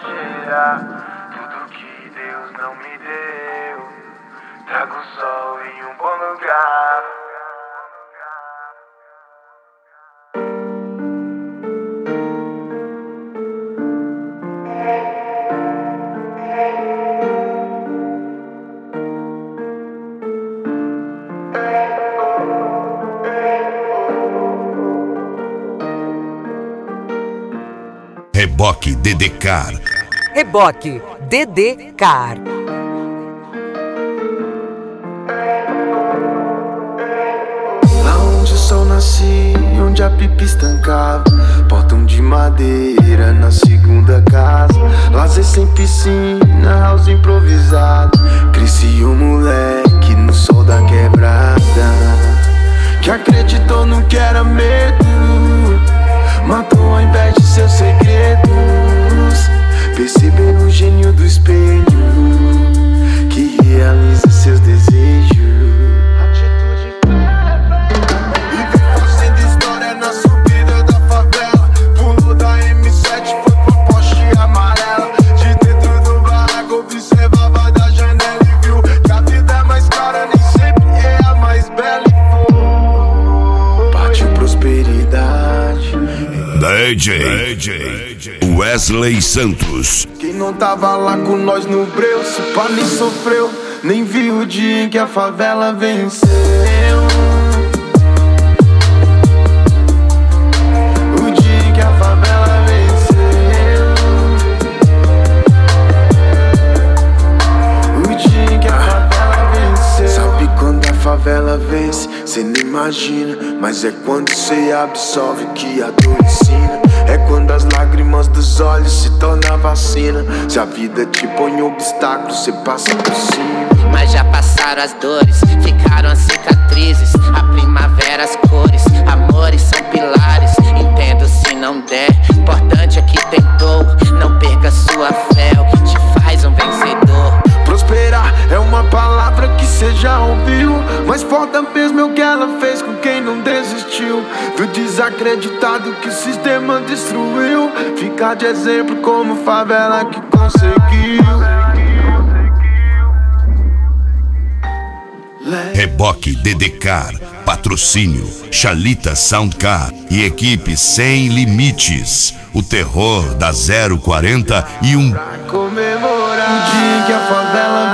exagerar. Tudo que Deus não me deu, trago o sol em um bom lugar. Reboque Dedecar. Reboque Dedecar. Lá onde o sol nascia, onde a pipa estancava, portão de madeira na segunda casa. Lazer sem piscina, house improvisado. Cresci um moleque no sol da quebrada, que acreditou no que era medo, matou ao invés de seus segredos. Percebeu o gênio do espelho, que realiza seus desejos. Atitude e vem fazendo história na subida da favela. Pulo da M7, foi com Porsche amarela. De dentro do barraco observava da janela e viu que a vida é mais cara, nem sempre é a mais bela. E partiu prosperidade. DJ Wesley Santos. Quem não tava lá com nós no breu, se pá nem sofreu, nem viu o dia em que a favela venceu. O dia em que a favela venceu. O dia em que a favela venceu. Sabe quando a favela vence? Cê nem imagina, mas é quando cê absorve que a dor ensina. É quando as lágrimas dos olhos se tornam vacina. Se a vida te põe obstáculos, cê passa por cima. Mas já passaram as dores, ficaram as cicatrizes. A primavera, as cores, amores são pilares. Entendo se não der, importante é que tentou. Não perca sua fé, o que te faz um vencedor. Prosperar é uma palavra que cê já ouviu, mas foda mesmo é o que ela fez com quem não desistiu. Do desacreditado que o sistema destruiu, fica de exemplo como favela que conseguiu. Reboque Dedecar. Patrocínio Chalita Soundcar e equipe Sem Limites. O terror da 040 e Pra comemorar o dia que a favela